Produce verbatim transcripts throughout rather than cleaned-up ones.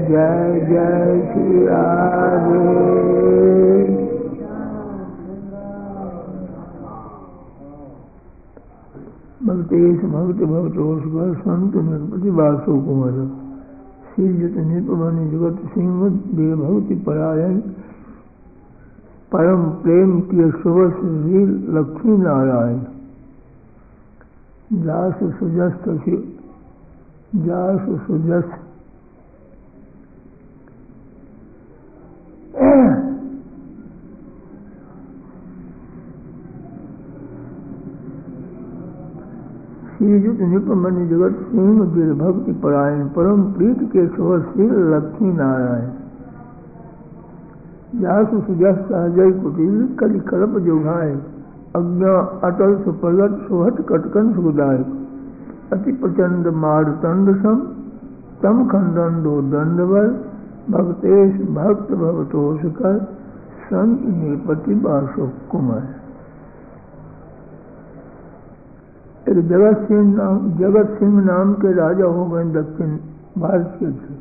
जय जय श्री राधे। भक्तेश भक्त भक्तोष संत निर्पति वासो कुमार श्रीयुत निपमणि जगत सिंह देव भक्ति परायण परम प्रेम के सुवस श्री लक्ष्मी नारायण जास सुजस्त जास सुजस्त श्रीयुत निपमणि जगत सिंह देव भक्ति परायण परम प्रीत के सुवस श्री लक्ष्मी नारायण जासु सुजस सहजय कुटिल कलि कल्प जोगाए अज्ञा अटल सुप्रगट सुहत कटकन सुदायक अति प्रचंड मारतंड सम तम खंडन दो दंडवल भक्तेश भक्त भवतोष कर संत निपति बासो कुमार। एक जगत सिंह नाम जगत सिंह नाम के राजा हो गए दक्षिण भारत के थे।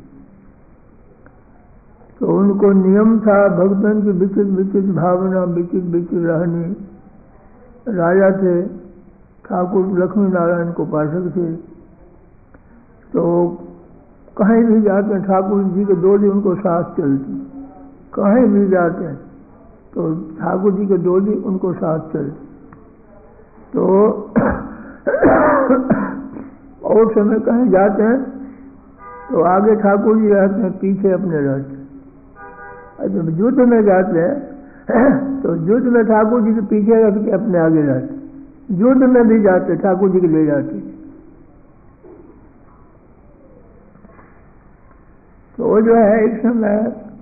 तो उनको नियम था भक्तन की विचित्र विचित्र भावना विचित्र विचित्र रहनी। राजा थे ठाकुर लक्ष्मी नारायण को उपासक थे। तो कहीं भी जाते हैं ठाकुर जी के डोली उनको साथ चलती। कहीं भी जाते हैं तो ठाकुर जी के डोली उनको साथ चलती। तो और समय कहीं जाते हैं तो आगे ठाकुर जी रहते हैं पीछे अपने रहते हैं। जब युद्ध में जाते हैं तो युद्ध में ठाकुर जी के पीछे रख के अपने आगे रहते। युद्ध में भी जाते ठाकुर जी के ले जाते। तो वो जो है एक समय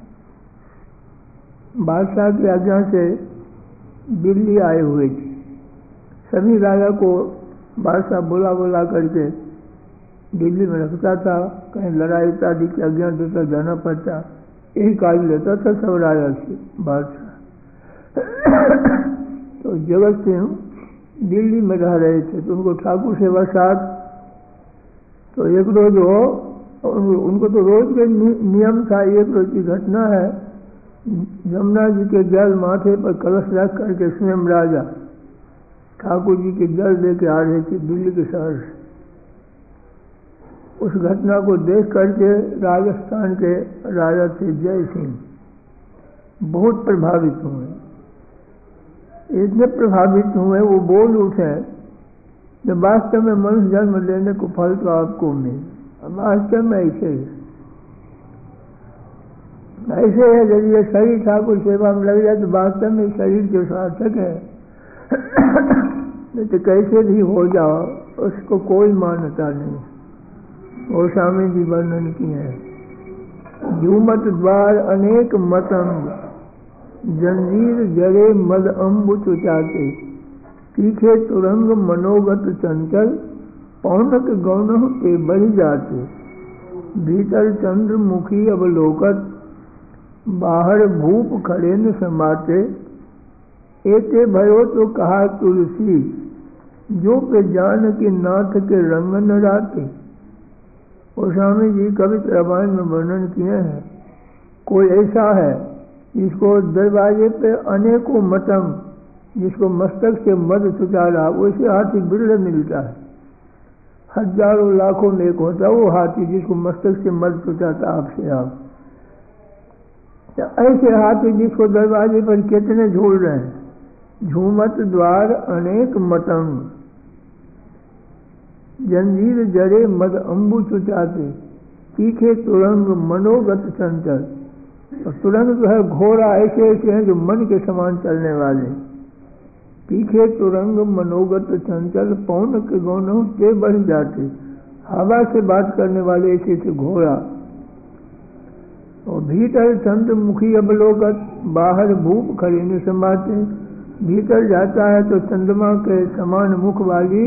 बादशाह की आज्ञा से दिल्ली आए हुए थे। सभी राजा को बादशाह बुला बुला करके दिल्ली में रखता था। कहीं लड़ाई इत्यादि की आज्ञा देता जाना पड़ता। यही कार्य लेता था सब राजा से बादशाह। तो जगत सिंह दिल्ली में रह रहे थे तो उनको ठाकुर सेवा साथ। तो एक रोज हो उनको तो रोज के नियम था। एक रोज की घटना है यमुना जी के जल माथे पर कलश रख करके स्वयं राजा ठाकुर जी के जल लेके आ रहे थे दिल्ली के शहर से। उस घटना को देख करके राजस्थान के राजा थे जय सिंह बहुत प्रभावित हुए। इतने प्रभावित हुए वो बोल उठे जब वास्तव में मनुष्य जन्म लेने को फल तो आपको मिले। वास्तव में ऐसे है ऐसे है यदि ये शरीर ठाकुर सेवा में लग जाए तो वास्तव में शरीर जो सार्थक है। नहीं तो कैसे भी हो जाओ उसको कोई मान्यता नहीं। और स्वामी जी वर्णन किए हैं झूमत द्वार अनेक मतंग जंजीर जरे मद अम्बु चुचाते तीखे तुरंग मनोगत चंचल पौनक गौन के बढ़ जाते भीतर चंद्र मुखी अवलोकत बाहर भूप खड़े न समाते एते भयो तो कहा तुलसी जो के जान के नाथ के रंग न राते। और स्वामी जी कवि रामायण में वर्णन किए हैं कोई ऐसा है जिसको दरवाजे पे अनेकों मतंग जिसको मस्तक से मद चुचा रहा वैसे हाथी बिरले मिलता है। हजारों लाखों में एक होता है वो हाथी जिसको मस्तक से मद चुचाता आपसे आप। ऐसे हाथी जिसको दरवाजे पर कितने झूल रहे हैं। झूमत द्वार अनेक मतंग जंजीर जरे मद अम्बु चुचाते तीखे तुरंग मनोगत चंचल। और तुरंग जो है घोड़ा ऐसे ऐसे हैं जो मन के समान चलने वाले। तीखे तुरंग मनोगत चंचल पौन के गौनों के बढ़ जाते हवा से बात करने वाले ऐसे ऐसे घोड़ा। और भीतर चंद्र मुखी अवलोकत बाहर भूप खड़े न समाते। भीतर जाता है तो चंद्रमा के समान मुख वाली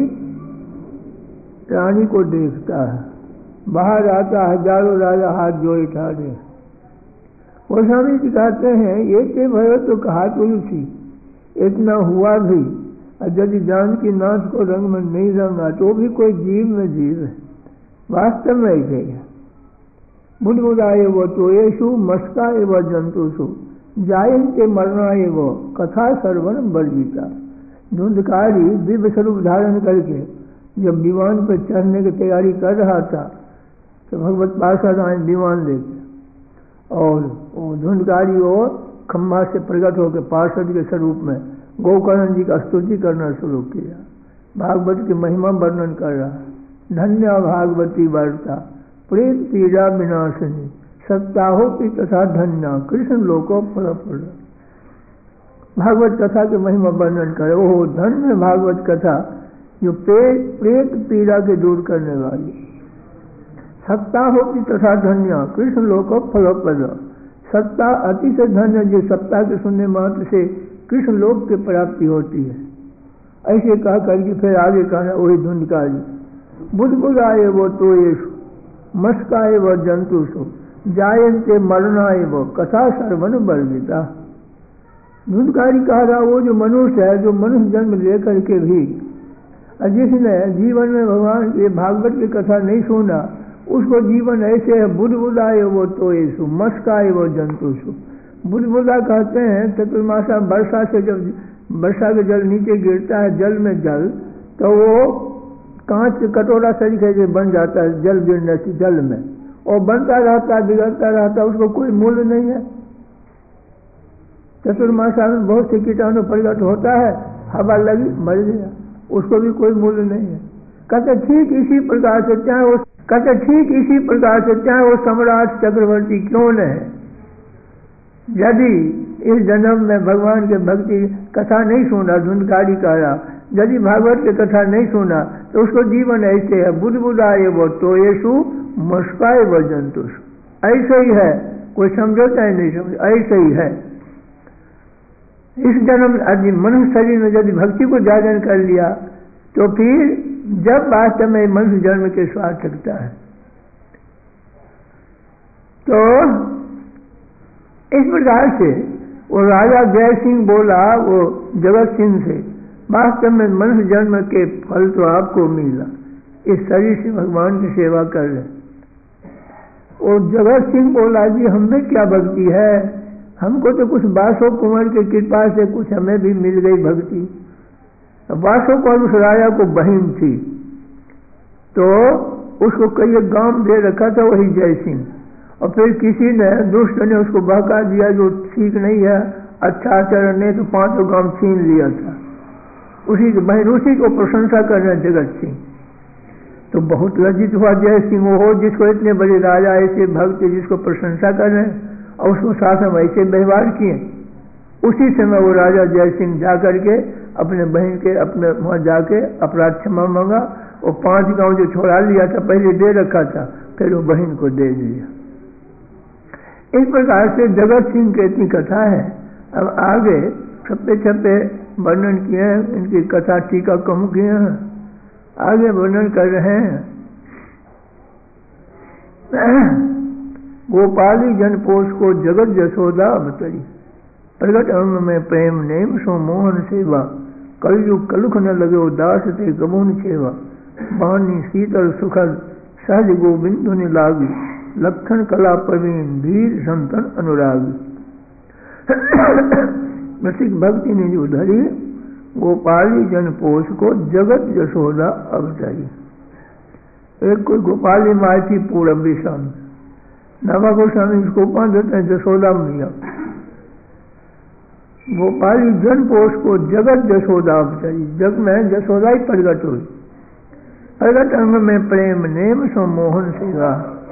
रानी को देखता है। बाहर आता हजारों राजा हाथ जोड़े ठाड़े। वो स्वामी जी कहते हैं ये के भयो तो कहा तुलसी इतना हुआ भी यदि जानकी नाथ को रंग में नहीं रंगा तो भी कोई जीव में जीव है। वास्तव में ऐसे है बुद्बुदाय वो तोयेषु मस्का एव जंतुषु जायन्ते मरणाय वो कथा सर्वन वर्जिता। धुंधकारी दिव्य स्वरूप धारण करके जब विमान पर चढ़ने की तैयारी कर रहा था तो भगवत पार्षद आए विमान लेके, और वो धुंधकारी वो खम्भा से प्रकट होकर पार्षद के स्वरूप में गोकर्ण जी का स्तुति करना शुरू किया। भागवत की महिमा वर्णन कर रहा, धन्य भागवती वार्ता प्रेत पीड़ा विनाशिनी सप्ताहो की तथा धन्य कृष्ण लोको फल। भागवत कथा की महिमा वर्णन करे, ओह धन्य भागवत कथा जो प्रेत प्रेत पीड़ा के दूर करने वाली। सप्ताहो की तथा धन्य कृष्ण लोको फल। सत्ता अतिशय धन्य जो सप्ताह के सुनने मात्र से कृष्ण लोक की प्राप्ति होती है। ऐसे कह करके फिर आगे कहना वही धुंधकारी बुद्बुदाय वो तोयेषु मस्काय व जंतुषु जायन्ते मरणाय वो कथा सर्वन वर्जिता। धुंधकारी कह रहा वो जो मनुष्य है, जो मनुष्य जन्म लेकर के भी जिसने जीवन में भगवान के भागवत की कथा नहीं सुना, उसको जीवन ऐसे है बुद्बुदाय वो तोयेषु मस्काय वो जंतुषु। बुद्बुदा कहते हैं चतुर्मासा वर्षा से जब वर्षा के जल नीचे गिरता है जल में जल, तो वो कांच कटोरा तरीके से बन जाता है जल गिरने से जल में, और बनता रहता है बिगड़ता रहता है, उसको कोई मूल्य नहीं है। चतुर्मासा में बहुत से कीटाणु प्रकट होता है, हवा लगी मर गया, उसको भी कोई मूल्य नहीं है। कहते ठीक इसी प्रकार से चाहे वो कहते ठीक इसी प्रकार से चाहे वो सम्राट चक्रवर्ती क्यों न है, यदि इस जन्म में भगवान के भक्ति कथा नहीं सुना, धुंधकारी कह रहा यदि भागवत की कथा नहीं सुना तो उसको जीवन ऐसे है बुद्बुदाय वो तोयेषु मस्काय व जंतुषु। ऐसे ही है, कोई समझो चाहे नहीं समझो, ऐसे ही है। इस जन्म यदि मनुष्य शरीर में यदि भक्ति को जागरण कर लिया तो फिर जब वास्तव में मनुष्य जन्म के स्वाद सकता है। तो इस प्रकार से वो राजा जय सिंह बोला वो जगत सिंह से, वास्तव में मनुष्य जन्म के फल तो आपको मिला, इस शरीर से भगवान की सेवा कर रहे। और जगत सिंह बोला जी हमें क्या भक्ति है, हमको तो कुछ बासो कुंवर की कृपा से कुछ हमें भी मिल गई भक्ति। बासो को उस राजा को बहन थी तो उसको कई गांव दे रखा था वही जय सिंह, और फिर किसी ने दुष्ट ने उसको बहका दिया जो ठीक नहीं है, अच्छा आचरण ने तो पांचों गांव छीन लिया था। उसी बहन उसी को प्रशंसा कर रहे जगत सिंह। तो बहुत लज्जित हुआ जय सिंह, हो जिसको इतने बड़े राजा ऐसे भक्त जिसको प्रशंसा कर रहे हैं और उसको साथ में ऐसे व्यवहार किए। उसी समय वो राजा जय सिंह जा करके अपने बहन के अपने वहां जाके अपराध क्षमा मांगा, और पांच गांव जो छोड़ा लिया था पहले दे रखा था फिर वो बहन को दे दिया। इस प्रकार से जगत सिंह की इतनी कथा है। अब आगे छप्पे छप्पे वर्णन किए हैं, इनकी कथा टीका कम किए हैं, आगे वर्णन कर रहे हैं। गोपाली जनपोष को जगत जसोदा अवतरी, प्रगट अंग में प्रेम नेम सो मोहन सेवा, कलयुग कलुख न लगे दास थे गमुन सेवा, बानी शीतल सुखद सहज गोविंद ने लागी, लक्षण कला प्रवीण धीर संतन अनुरागी। रसिक भक्ति ने जो धरी गोपाली जनपोष को जगत जसोदा अवतरी। एक कोई गोपाली माई थी पूरब दिशा में, नवा गोस्वामी इसको उपमा देते हैं जसोदा मैया। गोपाली जनपोष को जगत जसोदा अवतरी, जग में जसोदा ही प्रगट हुई। प्रगट अंग में प्रेम नेम सो मोहन सेवा।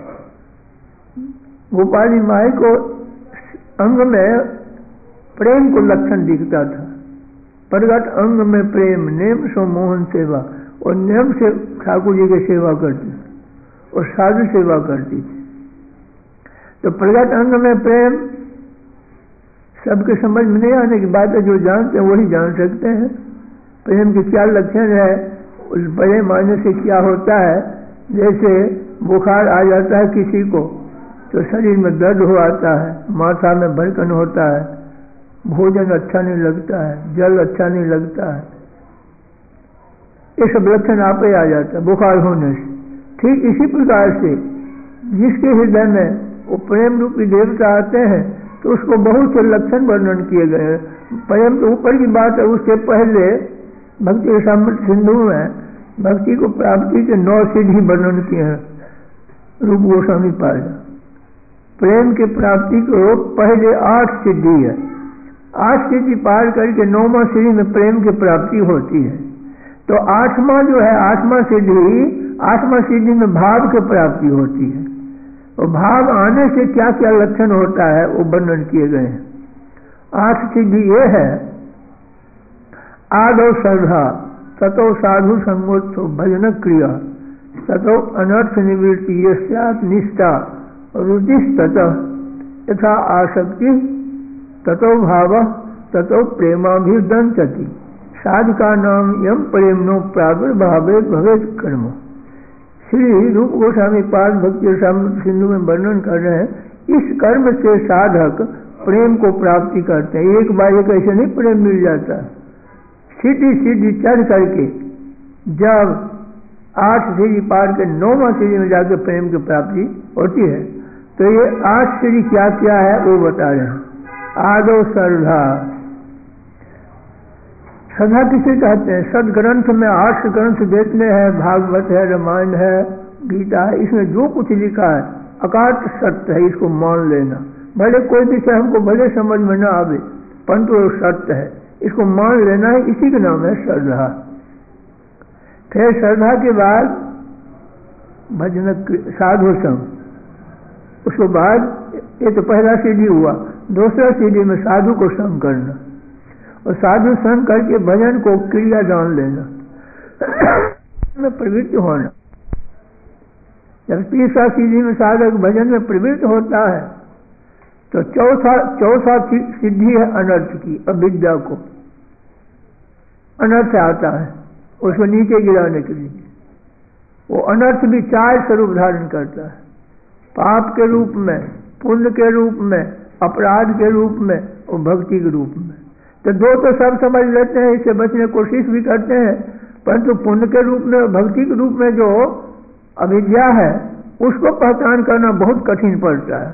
गोपाली माई को अंग में प्रेम को लक्षण दिखता था। प्रगट अंग में प्रेम नेम सो मोहन सेवा, और नियम से ठाकुर जी की सेवा करती और साधु सेवा करती थी। तो प्रगट अंग में प्रेम सबके समझ में नहीं आने की बात है, जो जानते हैं वही जान सकते हैं प्रेम के क्या लक्षण है। उस बड़े मायने से क्या होता है, जैसे बुखार आ जाता है किसी को तो शरीर में दर्द हो आता है, माथा में भड़कन होता है, भोजन अच्छा नहीं लगता है, जल अच्छा नहीं लगता है, ये सब लक्षण आप ही आ जाता है बुखार होने से। ठीक इसी प्रकार से जिसके हृदय में वो प्रेम रूपी देवता आते हैं तो उसको बहुत से लक्षण वर्णन किए गए हैं। प्रेम तो ऊपर की बात है, उसके पहले भक्ति रसामृत सिंधु में भक्ति को प्राप्ति के नौ सीढ़ी वर्णन किए हैं रूप गोस्वामी पाद। प्रेम की प्राप्ति को पहले आठ सिद्धि है, आठ सिद्धि पार करके नौवां सीढ़ी में प्रेम की प्राप्ति होती है। तो आठवां जो है आठवां सीढ़ी, आठवां सीढ़ी में भाव की प्राप्ति होती है। और भाव आने से क्या क्या लक्षण होता है वो वर्णन किए गए हैं। आठ सिद्धि ये है, आदौ श्रद्धा, ततो साधु संगोत्सव भजन क्रिया, ततो अनर्थ निवृत्ति यस्यात् निष्ठा, रुचिस्ततः यथा आसक्ति, ततो भाव, ततो प्रेमाभिदंचति, साधका नाम यम प्रेमनो प्रादुर्भावे भवेत् कर्म। श्री रूप गोस्वामी पाद भक्ति रसामृत सिंधु में वर्णन कर रहे हैं, इस कर्म से साधक प्रेम को प्राप्ति करते हैं। एक बार एक ऐसे नहीं प्रेम मिल जाता, सीधी सीधी चढ़ करके जब आठ सीढ़ी पार के नौवां सीढ़ी में जाकर प्रेम की प्राप्ति होती है। तो ये आठ सीढ़ी क्या क्या है वो बता रहे हैं। आदो श्रद्धा, श्रद्धा किसे कहते हैं? सदग्रंथ में आठ ग्रंथ जितने हैं, भागवत है, रामायण है, गीता है, इसमें जो कुछ लिखा है अकाट सत्य है, इसको मान लेना। भले कोई विषय हमको भले समझ में न आवे परंतु वो सत्य है, इसको मान लेना है, इसी का नाम है श्रद्धा। फिर श्रद्धा के बाद भजन साधु संग, उसके बाद ये तो पहला सीढ़ी हुआ। दूसरा सीढ़ी में साधु को संग करना और साधु संग करके भजन को क्रिया जान लेना में प्रवृत्त होना। जब तीसरा सीढ़ी में साधक भजन में प्रवृत्त होता है तो चौथा चौथा सिद्धि है अनर्थ की, अविद्या को अनर्थ आता है उसको नीचे गिराने के लिए। वो अनर्थ भी चार स्वरूप धारण करता है, पाप के रूप में, पुण्य के रूप में, अपराध के रूप में और भक्ति के रूप में। तो दो तो सब समझ लेते हैं, इससे बचने की कोशिश भी करते हैं, परंतु पुण्य के रूप में और भक्ति के रूप में जो अविद्या है उसको पहचान करना बहुत कठिन पड़ता है।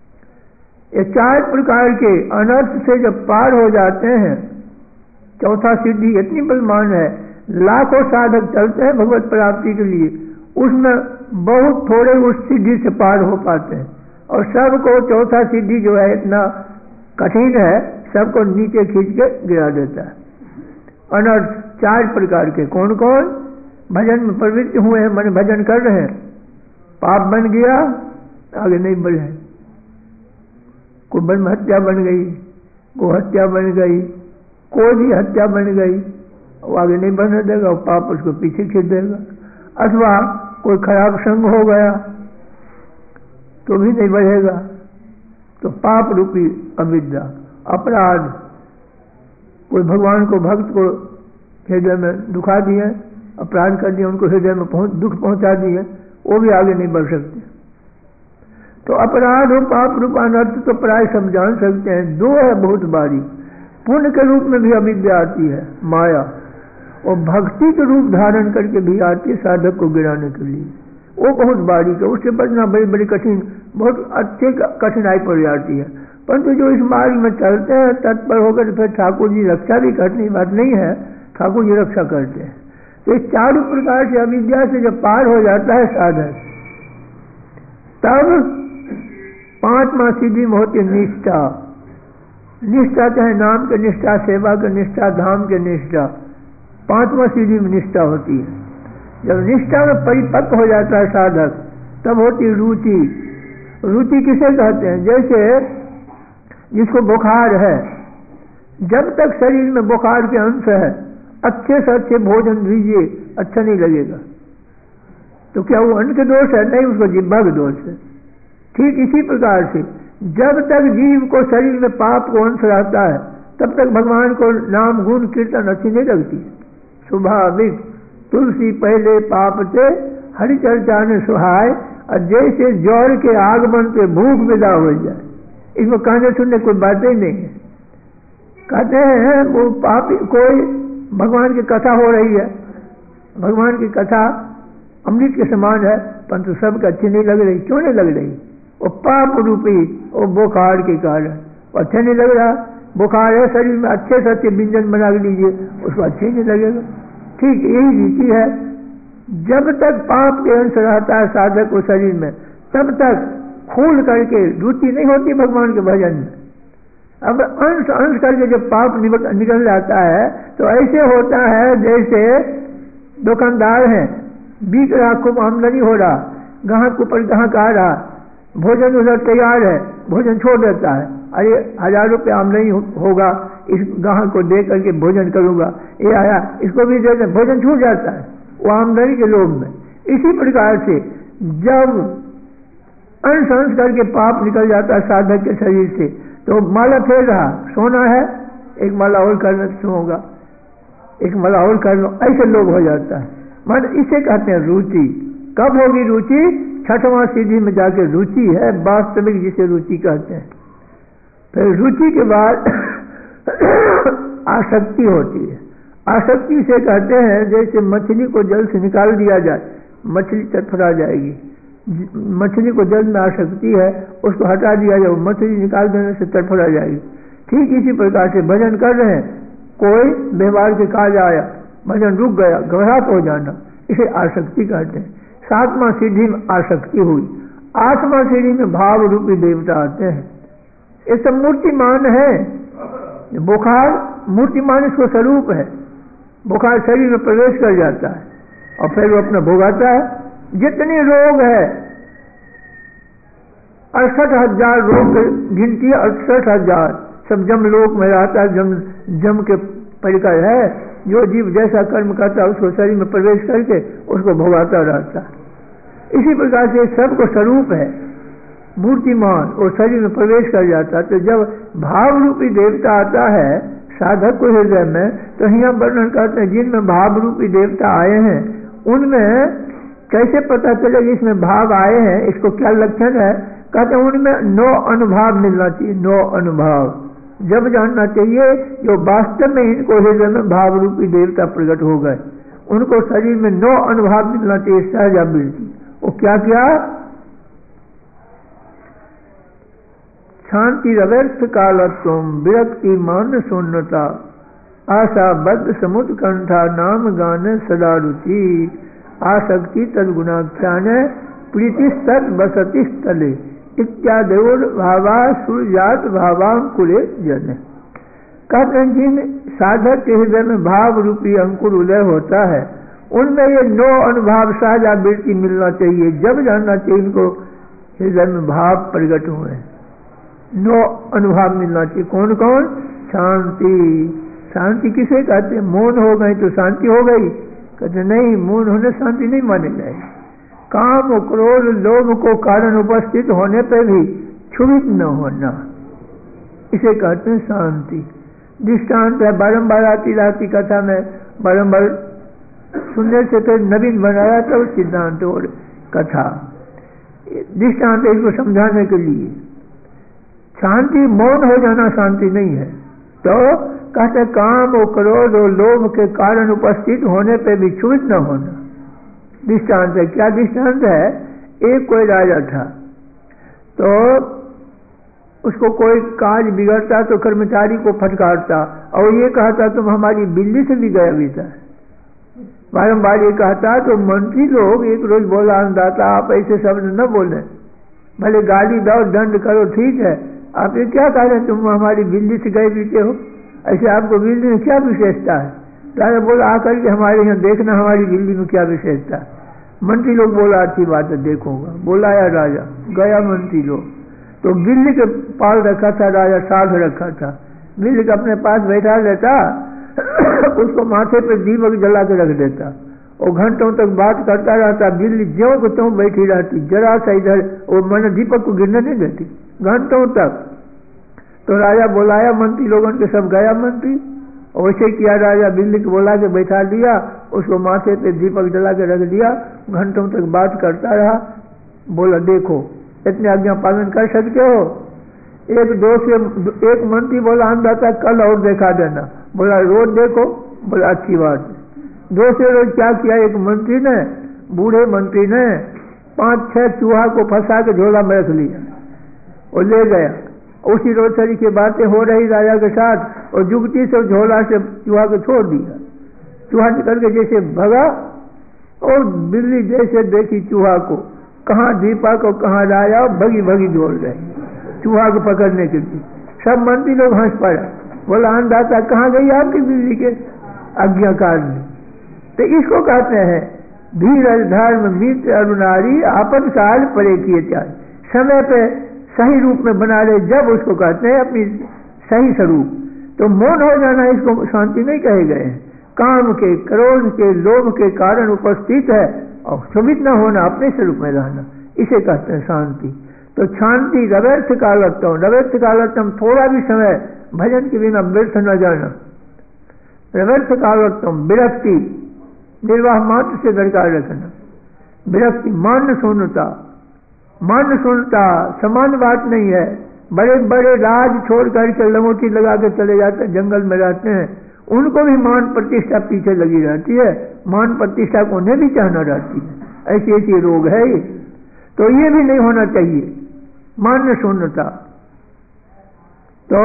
ये चार प्रकार के अनर्थ से जब पार हो जाते हैं, चौथा सिद्धि इतनी बलवान है, लाखों साधक चलते हैं भगवत प्राप्ति के लिए, उसमें बहुत थोड़े उस सिद्धि से पार हो पाते हैं। और सबको चौथा सिद्धि जो है इतना कठिन है, सबको नीचे खींच के गिरा देता है। अनर्थ चार प्रकार के, कौन कौन? भजन में प्रवृत्त हुए हैं, मन भजन कर रहे हैं, पाप बन गया, आगे नहीं बढ़े। कोई ब्रह्म हत्या बन गई, गो हत्या बन गई, कोई भी हत्या बन गई, वो आगे नहीं बढ़ने देगा, वो पाप उसको पीछे खींच देगा। अथवा कोई खराब संग हो गया तो भी नहीं बढ़ेगा। तो पाप रूपी अविद्या, अपराध, कोई भगवान को भक्त को हृदय में दुखा दिए, अपराध कर दिए, उनको हृदय में पहुंच दुख पहुंचा दिए, वो भी आगे नहीं बढ़ सकते। तो अपराध और पाप रूप अनर्थ तो प्राय सब जान सकते हैं। दो है बहुत बारी, पुण्य के रूप में भी अविद्या आती है, माया, और भक्ति के रूप धारण करके भी आती है साधक को गिराने के लिए। वो बहुत बारीक है, उससे बचना बड़ी बड़ी कठिन, बहुत अच्छी कठिनाई पड़ जाती है। परंतु जो इस मार्ग में चलते हैं तत्पर होकर, फिर ठाकुर जी रक्षा भी करने की बात नहीं है, ठाकुर जी रक्षा करते हैं। तो इस चारों प्रकार से अविद्या से जब पार हो जाता है साधक, तब पांचवा सीढ़ी में होती निष्ठा। निष्ठा चाहे नाम के निष्ठा, सेवा के निष्ठा, धाम के निष्ठा, पांचवा सीढ़ी में निष्ठा होती है। जब निष्ठा में परिपक्व हो जाता है साधक, तब होती रुचि। रुचि किसे कहते हैं? जैसे जिसको बुखार है, जब तक शरीर में बुखार के अंश है, अच्छे से अच्छे भोजन दीजिए, अच्छा नहीं लगेगा। तो क्या वो अन्न के दोष है? नहीं, उसको जिह्वा के दोष है। ठीक इसी प्रकार से जब तक जीव को शरीर में पाप को अंश रहता है, तब तक भगवान को नाम गुण कीर्तन अच्छी नहीं लगती। स्वाभाविक तुलसी पहले पाप से हरि चर्चा ने सुहाय, और जैसे ज्वर के आगमन पे भूख विदा हो जाए, इसमें कहने सुनने कोई बात ही नहीं है। कहते हैं वो पापी, कोई भगवान की कथा हो रही है, भगवान की कथा अमृत के समान है, परंतु सबको अच्छी नहीं लग रही। क्यों नहीं लग रही? वो पाप रूपी वो बुखार के कारण अच्छा नहीं लग रहा। बुखार है शरीर में, अच्छे से अच्छे व्यंजन बना के लीजिए, उसको अच्छे नहीं लगेगा। ठीक यही रीति है, जब तक पाप के अंश रहता है साधक को शरीर में, तब तक खोल करके रुचि नहीं होती भगवान के भजन में। अब अंश अंश करके जब पाप निकल जाता है तो ऐसे होता है जैसे दुकानदार हैं, बिक रहा, खूब आमदनी हो रहा, ग्राहक ऊपर ग्राहक आ रहा, भोजन उधर तैयार है, भोजन छोड़ देता है, अरे हजार रुपये आमदनी हो, होगा, इस ग्राहक को दे करके भोजन करूंगा, ये आया इसको भी दे दे, भोजन छूट जाता है वो आमदनी के लोभ में। इसी प्रकार से जब अंश अंश करके पाप निकल जाता है साधक के शरीर से, तो माला फेर रहा, सोना है एक माला और करना सोऊंगा, एक माला और कर लो, ऐसे लोग हो जाता है। मन इसे कहते हैं रुचि। कब होगी रुचि? छठवां सीढ़ी में जाके रुचि है वास्तविक, जिसे रुचि कहते हैं। फिर रुचि के बाद आसक्ति होती है। आसक्ति से कहते हैं जैसे मछली को जल से निकाल दिया जाए, मछली तड़फड़ा जाएगी। मछली को जल में आसक्ति है, उसको हटा दिया जाए, मछली निकाल देने से तड़फड़ा जाएगी। ठीक इसी प्रकार से भजन कर रहे हैं, कोई व्यवहार के काज आया, भजन रुक गया, घबराहट हो जाना, इसे आसक्ति कहते हैं। सातवां सीढ़ी में आसक्ति हुई। आठवां सीढ़ी में भाव रूपी देवता आते हैं। ये सब मूर्तिमान है। बुखार मूर्तिमान इसको स्वरूप है। बुखार शरीर में प्रवेश कर जाता है और फिर वो अपना भोगाता है। जितने रोग है, अड़सठ हजार रोग गिनती, अड़सठ हजार सब जमलोक में रहता है। जम जम के परिकर है, जो जीव जैसा कर्म करता है उसको शरीर में प्रवेश करके उसको भोगाता रहता है। इसी प्रकार से सबको स्वरूप है, मूर्तिमान, और शरीर में प्रवेश कर जाता है। तो जब भाव रूपी देवता आता है साधक को हृदय में, तो यहाँ वर्णन करते हैं जिनमें भाव रूपी देवता आए हैं उनमें कैसे पता चलेगा इसमें भाव आए हैं, इसको क्या लक्षण है? कहते हैं उनमें नौ अनुभाव मिलना चाहिए। नौ अनुभाव जब जानना चाहिए जो वास्तव में इनको हृदय में भाव रूपी देवता प्रकट हो गए, उनको शरीर में नौ अनुभाव मिलना चाहिए, सहजा मिलती। वो क्या क्या? शांति रव्यर्थ कालत्व, विरक्ति मान शून्यता, आशा बद्ध समुद्र कंठा, नाम गान सदा रुचि, आसक्ति तदगुणाख्यान, प्रीति सत बसति स्थले, इत्यादेव भावा सुजात भावांकुरे जन। कहते हैं जिन साधक के हृदय में भाव रूपी अंकुर उदय होता है उनमें ये नौ अनुभाव सहजा वृत्ति मिलना चाहिए। जब जानना चाहिए इनको हृदय में भाव प्रकट हुए हैं, नौ अनुभाव मिलना चाहिए। कौन कौन? शांति। शांति किसे कहते हैं? मौन हो गई तो शांति हो गई? कहते नहीं, मौन होने शांति नहीं माने जाएगी। काम क्रोध लोभ को कारण उपस्थित होने पर भी क्षुभित न होना, इसे कहते हैं शांति। दृष्टांत है, बारम्बार आती रहती कथा में, बारम्बार सुनने से तो नवीन बनाया तो सिद्धांत और कथा। दृष्टांत इसको समझाने के लिए। शांति मौन हो जाना शांति नहीं है। तो कहते काम और क्रोध और लोभ के कारण उपस्थित होने पे भी क्षुभित न होना। दृष्टांत है। क्या दृष्टांत है? एक कोई राजा था, तो उसको कोई काज बिगड़ता तो कर्मचारी को फटकारता और ये कहता तुम हमारी बिल्ली से भी गया बीता है। बारम्बार ये कहता तो मंत्री लोग एक रोज बोला अंदाता आप ऐसे शब्द न बोले, भले गाली दो दंड करो ठीक है, आप ये क्या कह रहे हैं तुम हमारी बिल्ली से गए बीते हो, ऐसे आपको बिल्ली में क्या विशेषता है? राजा बोला आकर के हमारे यहाँ देखना हमारी बिल्ली में क्या विशेषता है। मंत्री लोग बोला अच्छी बात है देखूंगा। बोलाया राजा, गया मंत्री लोग, तो बिल्ली के पाल रखा था राजा, साध रखा था। बिल्ली को अपने पास बैठा लेता, उसको माथे पे दीपक जला के रख देता और घंटों तक बात करता रहता। बिल्ली ज्यों को त्यों बैठी रहती, जरा सा इधर, और मैंने दीपक को गिरने नहीं देती घंटों तक। तो राजा बुलाया मंत्री लोगों के, सब गया मंत्री, और वैसे किया राजा, बिल्ली को बुला के बैठा दिया, उसको माथे पे दीपक जला के रख दिया, घंटों तक बात करता रहा। बोला देखो इतने आज्ञा पालन कर सकते हो? एक दो से एक मंत्री बोला अंदाता कल और देखा देना। बोला रोज देखो। बोला अच्छी बात है। दो से रोज क्या किया? एक मंत्री ने, बूढ़े मंत्री ने पांच छह चूहा को फंसा के झोला में रख लिया और ले गया। उसी रोचरी की बातें हो रही राजा के साथ और जुगती से झोला से चूहा को छोड़ दिया। चूहा निकल के जैसे भगा और बिल्ली जैसे देखी चूहा को, कहाँ दीपा को कहाँ लाया, भगी भगी दौड़ गए चूहा को पकड़ने के लिए। सब मंत्री लोग हंस पड़ा, बोला अन्नदाता कहाँ गई आपकी बिल्ली के आज्ञाकार में। तो इसको कहते हैं धीरज धर्म मित्र अरुणारी आपन काल परे किए त्याग। समय पे सही रूप में बना ले जब उसको कहते हैं अपनी सही स्वरूप। तो मौन हो जाना इसको शांति नहीं कहे गए हैं। काम के क्रोध के लोभ के कारण उपस्थित है और क्षुभित न होना, अपने स्वरूप में रहना, इसे कहते हैं शांति। तो शांति रव्यर्थ कालत्तम, रव्यर्थ कालत्तम थोड़ा भी समय भजन के बिना व्यर्थ न जाना। रव्यर्थ कालत्तम विरक्ति निर्वाह मात्र से दरकार रखना। विरक्ति मान शून्यता, मान शून्यता समान बात नहीं है। बड़े बड़े राज छोड़ करके लंगोटी लगा के चले जाते हैं, जंगल में रहते हैं, उनको भी मान प्रतिष्ठा पीछे लगी रहती है, मान प्रतिष्ठा को उन्हें भी चाहना रहती है। ऐसी ऐसी रोग है ये, तो ये भी नहीं होना चाहिए मान शून्यता। तो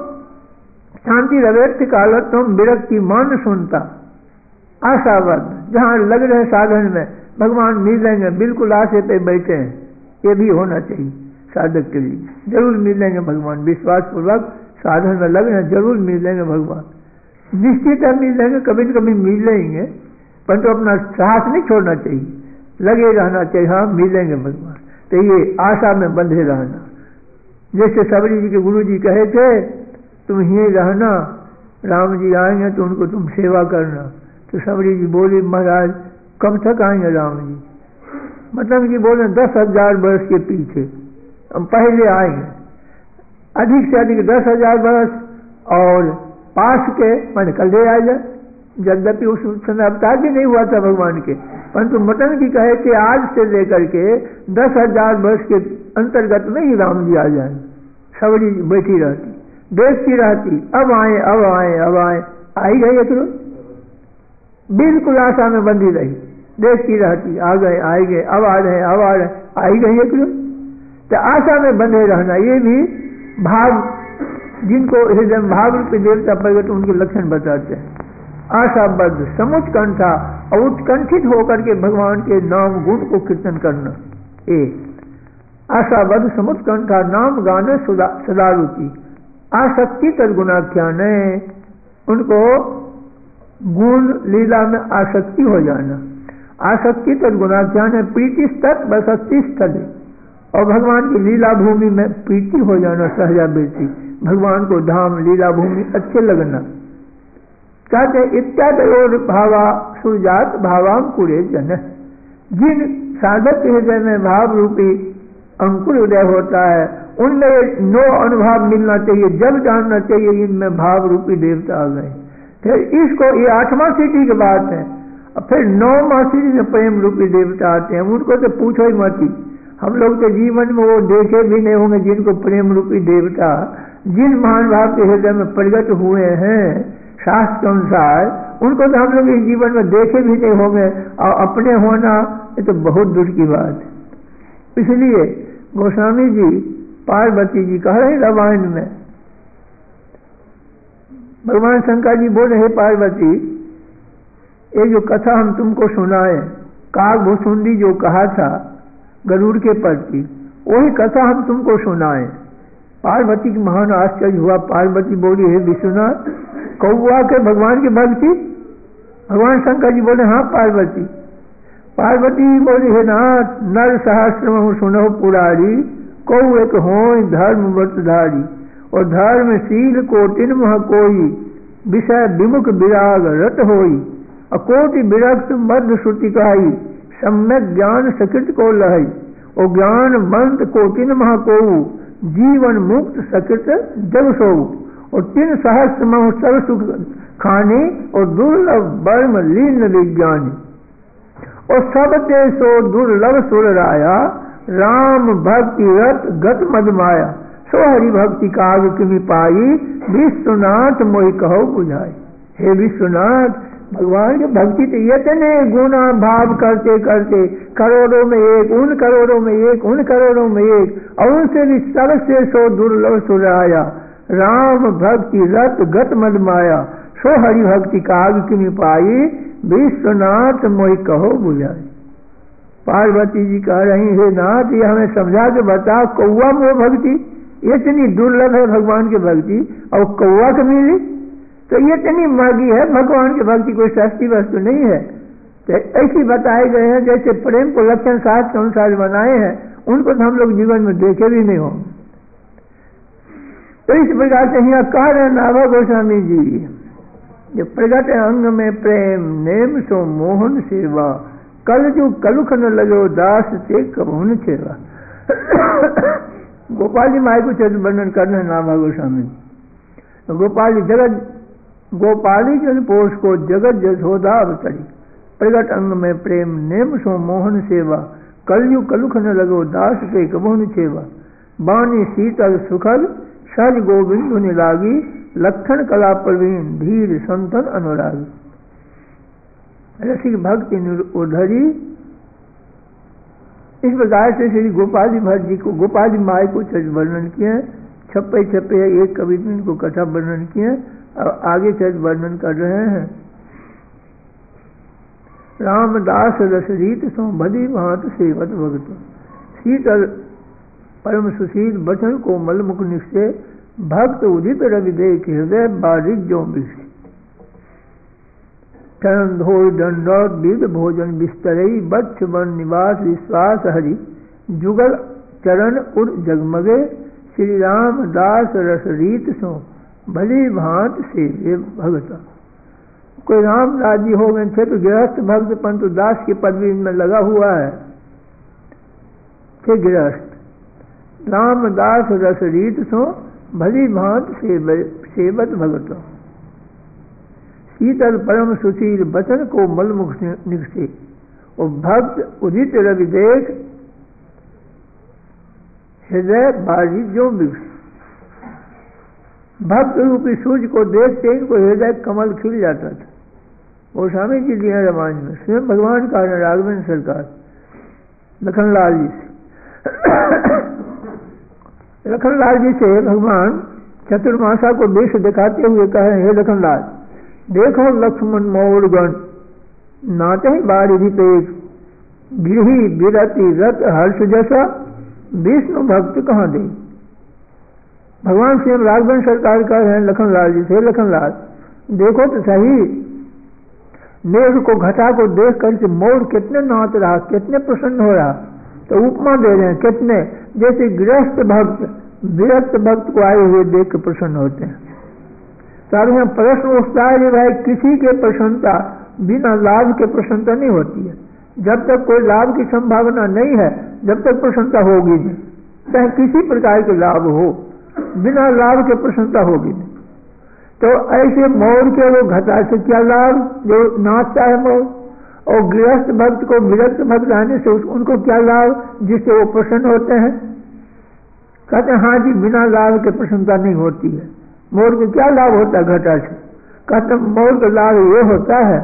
शांति रव्यर्थ कालत्वम विरक्ति मान शून्यता आशावाद, जहाँ लग रहे साधन में भगवान मिलेंगे बिल्कुल आशे पे बैठे हैं, ये भी होना चाहिए साधक के लिए। जरूर मिलेंगे भगवान, विश्वास पूर्वक साधन में लग रहे हैं, जरूर मिलेंगे भगवान, निश्चित है मिलेंगे, कभी न कभी मिल लेंगे, परंतु अपना साहस नहीं छोड़ना चाहिए, लगे रहना चाहिए हाँ मिलेंगे भगवान। तो ये आशा में बंधे रहना। जैसे सबरी जी के गुरु जी कहे थे तुम यहीं रहना, राम जी आएंगे तो उनको तुम सेवा करना। तो सबरी जी बोली महाराज कब तक आएंगे राम जी? मतलब जी बोले दस हजार वर्ष के पीछे हम पहले आएंगे, अधिक से अधिक दस हजार वर्ष, और पास के मैंने कल दे आ जाए। यद्यपि उस समय अवतार भी नहीं हुआ था भगवान के, परंतु मटन की कहे कि आज से लेकर के दस हजार वर्ष के अंतर्गत में ही राम जी आ जाए। सबरी बैठी रहती, देखती रहती, अब आए अब आए अब आए, आई गई एक रोज, बिल्कुल आशा में बंधी रही, देखती रहती, आ गए आए गए, अब आ रहे अब आ रहे, आई गई एक रोज। तो आशा में बंधे रहना ये भी भाव, जिनको हृदय में भाव रूपी देवता प्रगट उनके लक्षण बताते हैं। आशाबद्ध समुत्कंठा और उत्कंठित होकर के भगवान के नाम गुण को कीर्तन करना। एक आशाबद्ध समुत्कंठा नाम गाने सदा रुचि, आसक्ति तदगुणाख्यान है, उनको गुण लीला में आसक्ति हो जाना। आसक्ति तदगुणाख्यान है, प्रीति तत् बसक्ति स्थल, और भगवान की लीला भूमि में प्रीति हो जाना, सहजा बेटी भगवान को धाम लीला भूमि अच्छे लगना। कहते इत्यादि भावा सुजात भावांकुरे जन, जिन साधक के हृदय में भाव रूपी अंकुर उदय होता है उनमें नौ अनुभव मिलना चाहिए, जब जानना चाहिए इनमें भाव रूपी देवता आ गए। फिर इसको ये आठवां सीढ़ी की बात है, और फिर नौवां सीढ़ी में प्रेम रूपी देवता आते हैं, उनको तो पूछो ही मत ही। हम लोग के जीवन में वो देखे भी नहीं होंगे जिनको प्रेम रूपी देवता जिन महान भाव के हृदय में प्रकट हुए हैं शास्त्र के अनुसार, उनको तो हम लोग इस जीवन में देखे भी नहीं होंगे, और अपने होना ये तो बहुत दूर की बात है। इसलिए गोस्वामी जी पार्वती जी कह रहे रामायण में, भगवान शंकर जी बोले हे पार्वती, ये जो कथा हम तुमको सुनाए, काग भुसुंडी जो कहा था गरुड़ के प्रति, वही कथा हम तुमको सुनाए। पार्वती की महान आश्चर्य हुआ। पार्वती बोली हे विश्वनाथ, कौआ के भगवान की भक्ति? भगवान शंकर जी बोले हाँ पार्वती। पार्वती बोली हे नाथ, नर सहस्र सुनो पुरारी, कौ एक हो धर्म व्रतधारी, और धर्मशील कोटिन मह कोई, विषय विमुख विराग रत होई, अकोटि विरक्त मध्य श्रुति कहाई, सम्यक ज्ञान सकृत को लहई, और ज्ञान मंत कोटिन मह कोऊ, जीवन मुक्त सकृत जग सोऊ, और तीन सहस्र मह सब सुख खाने, और दुर्लभ बर्म लीन विज्ञानी, और सब ते सो दुर्लभ सुर राया, राम भक्ति रत गत मद माया, सो हरि भक्ति काग किमि पाई, विश्वनाथ मोहि कहो बुझाई। हे विश्वनाथ, भगवान की भक्ति तो ये इतने गुना भाव करते करते करोड़ों में एक, उन करोड़ों में एक, उन करोड़ों में एक, और उनसे भी सबसे सो दुर्लभ सुराया। राम भक्ति रत गत मद माया, सो हरि भक्ति काग किनि पाई, विश्वनाथ मोहि कहो बुझाई। पार्वती जी कह रही है नाथ ये हमें समझा के बता, कौआ मोह भक्ति इतनी दुर्लभ है भगवान की भक्ति, और कौआ को मिली तो ये इतनी महंगी है। भगवान की भक्ति कोई सस्ती वस्तु नहीं है। तो ऐसी बताए गए हैं जैसे प्रेम को लक्षण शास्त्र के अनुसार बनाए हैं, उनको तो हम लोग जीवन में देखे भी नहीं होंगे। तो इस प्रकार से यहाँ कह रहे नाभा गोस्वामी जी, जो प्रगट अंग में प्रेम नेम सो मोहन सेवा, कल जो कलुख न लगो दास ते कबहुन सेवा। गोपाल जी माई को चरित्र वर्णन करना है नाभा गोस्वामी। तो गोपाल जी जगत गोपाली जन पोष को जगत जसोदा अवतरी, प्रगट अंग में प्रेम नेम सो मोहन सेवा, कलयु कलुख न लगो दास पे कबहुन सेवा। बानी शीतल सुखद सज गोविंद निलागी, लक्षण कला प्रवीण धीर संतन अनुरागी। रसिक भक्ति उधरी। इस प्रकार से श्री गोपाल जी भट्ट जी को गोपाल जी माई को चरित्र वर्णन किए, छप्पे छप्पे एक कवि ने इनको कथा वर्णन किए, और आगे चरित्र वर्णन कर रहे हैं। रामदास रसरीत सो भली भांत सेवत भगत, शीतल परम सुशील बचन को मल मुख निश्चय, भक्त उदित रवि देख हृदय बारिक जो विष। चरण धोर दंडौत विद भोजन बिस्तरई, बच्छ वन निवास विश्वास हरि, जुगल चरण उर जगमगे, श्री राम दास रस रीत सो भली भांत से भगता। कोई राम राजी हो गए थे तो गृहस्थ भक्त परंतु दास की पदवी में लगा हुआ है, थे गृहस्थ। राम दास रस रीत सो भली भांत सेवत भगत, शीतल परम सुशील बचन को मल मुख निकसे, और भक्त उदित रवि देख हृदय बारी जो विष। भक्त रूपी सूर्य को देखते इनको हृदय कमल खिल जाता था। वो स्वामी जी दिया रामायण में स्वयं भगवान का राघवेंद्र सरकार लखनलाल जी से लखनलाल जी से भगवान चतुर्मासा को देश दिखाते हुए कहे, हे लखनलाल देखो लक्ष्मण मोर गण नाते बारिधि पेश, गृही विरति रत हर्ष जैसा, विष्णु भक्त कहाँ दे। भगवान श्री राघवेंद्र सरकार कह रहे हैं लखनलाल जी से, लखनलाल देखो तो सही, मेघ को घटा को देख कर से मोर कितने नाच रहा, कितने प्रसन्न हो रहा। तो उपमा दे रहे हैं कितने, जैसे गृहस्थ भक्त विरक्त भक्त को आए हुए देख कर प्रसन्न होते हैं। सारे यहाँ प्रश्न उठता है भाई किसी के प्रसन्नता बिना लाभ के प्रसन्नता नहीं होती है। जब तक कोई लाभ की संभावना नहीं है जब तक प्रसन्नता होगी नहीं, चाहे किसी प्रकार के लाभ हो, बिना लाभ के प्रसन्नता होगी नहीं। तो ऐसे मोर के वो घटा से क्या लाभ, जो नाचता है मोर, और गृहस्थ भक्त को विरक्त भक्त आने से उनको क्या लाभ जिससे वो प्रसन्न होते हैं। कहते हैं हाँ जी बिना लाभ के प्रसन्नता नहीं होती है। मोर को क्या लाभ होता है घटा से, कहते मोर का लाभ ये होता है,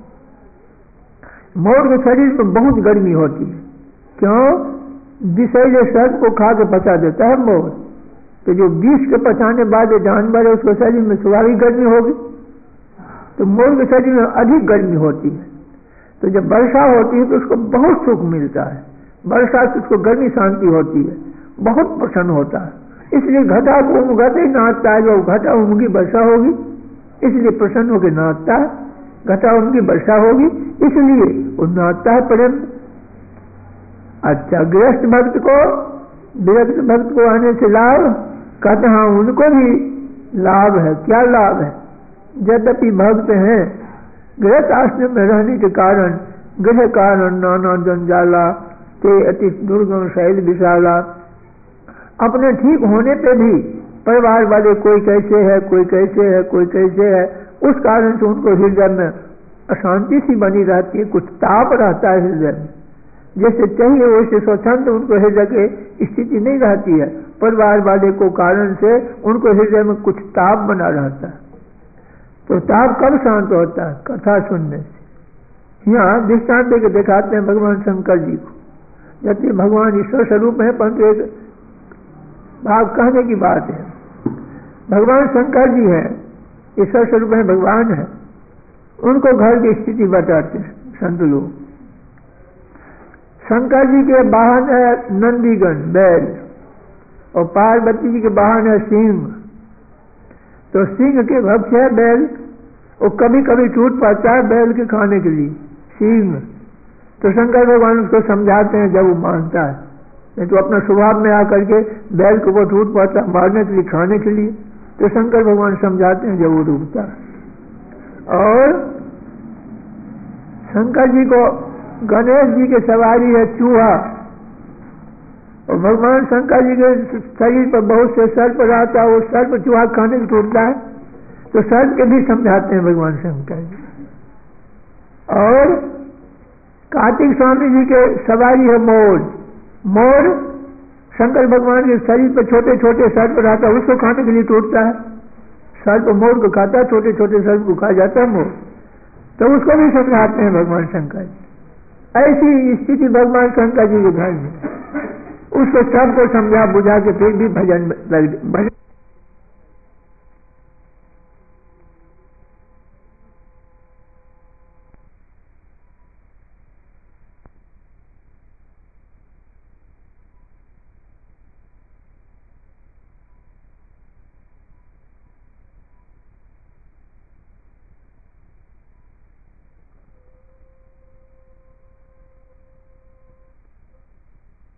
मोर के शरीर में बहुत गर्मी होती है। क्यों, विषैले सर्प को खा के पचा देता है मोर, तो जो विष के पचाने वाले जानवर है उसके शरीर में स्वाभाविक गर्मी होगी, तो मोर के शरीर में अधिक गर्मी होती है। तो जब वर्षा होती है तो उसको बहुत सुख मिलता है, वर्षा से उसको गर्मी शांति होती है, बहुत प्रसन्न होता है। इसलिए घटा को उमगाते ही नाचता है, जो घटा उमगी वर्षा होगी इसलिए प्रसन्न होकर नाचता है, घटा उमगी वर्षा होगी इसलिए वो नाचता है प्रेम। अच्छा गृहस्थ भक्त को विरक्त भक्त को आने से लाभ, कहते हाँ उनको भी लाभ है। क्या लाभ है, यद्यपि भक्त हैं गृहस्थ आश्रम में रहने के कारण गृह कारण नाना जंजाला ते अति दुर्गम शैल विशाला, अपने ठीक होने पे भी परिवार वाले कोई कैसे है कोई कैसे है कोई कैसे है, उस कारण से उनको हृदय में अशांति सी बनी रहती है, कुछ ताप रहता है हृदय में, जैसे चाहिए वैसे स्वच्छंद उनको हृदय की स्थिति नहीं रहती है। परिवार वाले को कारण से उनको हृदय में कुछ ताप बना रहता है। तो ताप कब शांत होता है? कथा सुनने से। यहाँ दृष्टांत देकर दिखाते हैं भगवान शंकर जी को, जबकि भगवान ईश्वर स्वरूप है, परंतु एक भाव कहने की बात है। भगवान शंकर जी है, ईश्वर स्वरूप है, भगवान है, उनको घर की स्थिति बताते हैं संत लोग। शंकर जी के वाहन है नंदीगण बैल, और पार्वती जी के वाहन है सिंह। तो सिंह के भक्त है बैल, वो कभी कभी टूट पड़ता है बैल के खाने के लिए सिंह। तो शंकर भगवान उसको समझाते हैं जब वो मानता है, नहीं तो अपना स्वभाव में आकर के बैल को वो टूट पड़ता है मारने के लिए, खाने के लिए। तो शंकर भगवान समझाते हैं जब वो रुकता है। और शंकर जी को गणेश जी की सवारी है चूहा, और भगवान शंकर जी के शरीर पर बहुत से सर्प रहता है, वो सर्प चूहा खाने को टूटता है, तो सर्प के भी समझाते हैं भगवान शंकर जी। और कार्तिक स्वामी जी के सवारी है मोर। मोर शंकर भगवान के शरीर पर छोटे छोटे सर्प रहता है, उसको खाने के लिए टूटता है, सर्प मोर को खाता है, छोटे छोटे सर्प को खा जाता है मोर, तो उसको भी समझाते हैं भगवान शंकर जी। ऐसी स्थिति भगवान शंकर जी के घर में, उसको सबको समझा बुझा के फिर भी भजन भजन